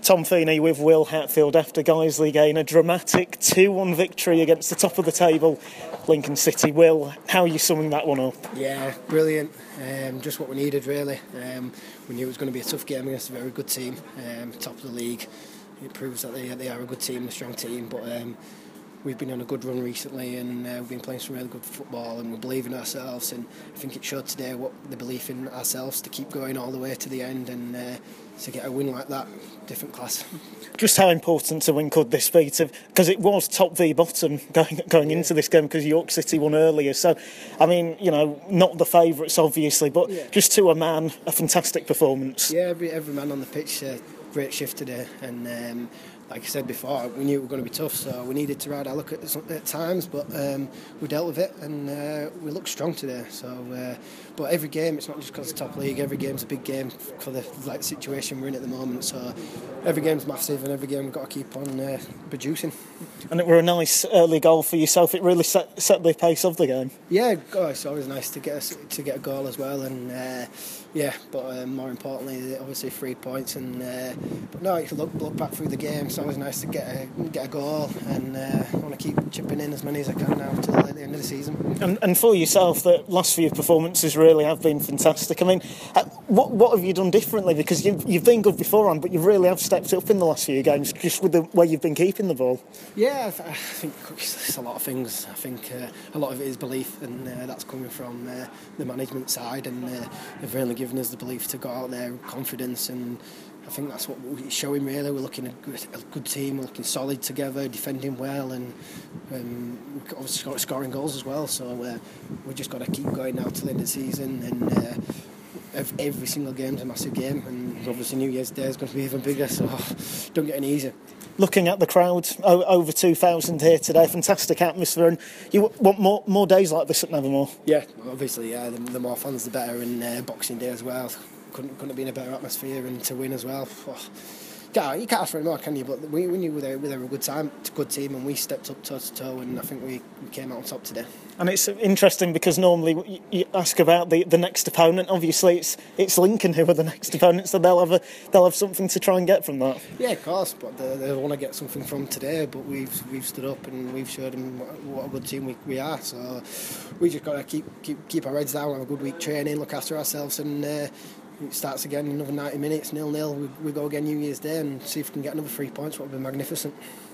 Tom Feeney with Will Hatfield after Guiseley gain a dramatic 2-1 victory against the top of the table, Lincoln City. Will, how are you summing that one up? Yeah, brilliant. Just what we needed, really. We knew it was going to be a tough game against a very good team, top of the league. It proves that they are a good team, a strong team, but we've been on a good run recently, and we've been playing some really good football, and we believe in ourselves, and I think it showed today what the belief in ourselves to keep going all the way to the end, and to get a win like that, different class. Just how important to win could this be? Because it was top v bottom going into this game, because York City won earlier. So, I mean, you know, not the favourites obviously, but just to a man, a fantastic performance. Yeah, every man on the pitch, great shift today, and like I said before, we knew it was going to be tough, so we needed to ride our luck at times, but we dealt with it, and we looked strong today. So, but every game, it's not just because it's top league. Every game's a big game for the situation we're in at the moment. So every game's massive, and every game we've got to keep on producing. And it were a nice early goal for yourself. It really set the pace of the game. Yeah, it's always nice to get a goal as well, and but more importantly, obviously 3 points. And but no, if you look back through the game, it's always nice to get a goal, and I want to keep chipping in as many as I can now till the end of the season. And for yourself, the last few performances really have been fantastic. I mean, what have you done differently? Because you've been good beforehand, but you really have stepped up in the last few games, just with the way you've been keeping the ball. Yeah, I think it's a lot of things. I think a lot of it is belief, and that's coming from the management side, and they've really given us the belief to go out there with confidence, and I think that's what we're showing really. We're looking a good team, we're looking solid together, defending well, and we've obviously scoring goals as well, so we've just got to keep going now till the end of the season, and every single game's a massive game, and obviously New Year's Day is going to be even bigger, so don't get any easier. Looking at the crowd, over 2,000 here today, fantastic atmosphere, and you want more days like this at Nevermore? Yeah, obviously, yeah, the more fans the better, and Boxing Day as well. Couldn't have been a better atmosphere, and to win as well. You can't ask for any more, can you? But we knew we were a good team, and we stepped up toe to toe, and I think we came out on top today. And it's interesting because normally you ask about the next opponent. Obviously, it's Lincoln who are the next opponent, so they'll have something to try and get from that. Yeah, of course, but they want to get something from today. But we've stood up and we've showed them what a good team we are. So we just got to keep our heads down, have a good week training, look after ourselves, and it starts again in another 90 minutes, 0-0. We go again New Year's Day and see if we can get another 3 points. What would be magnificent.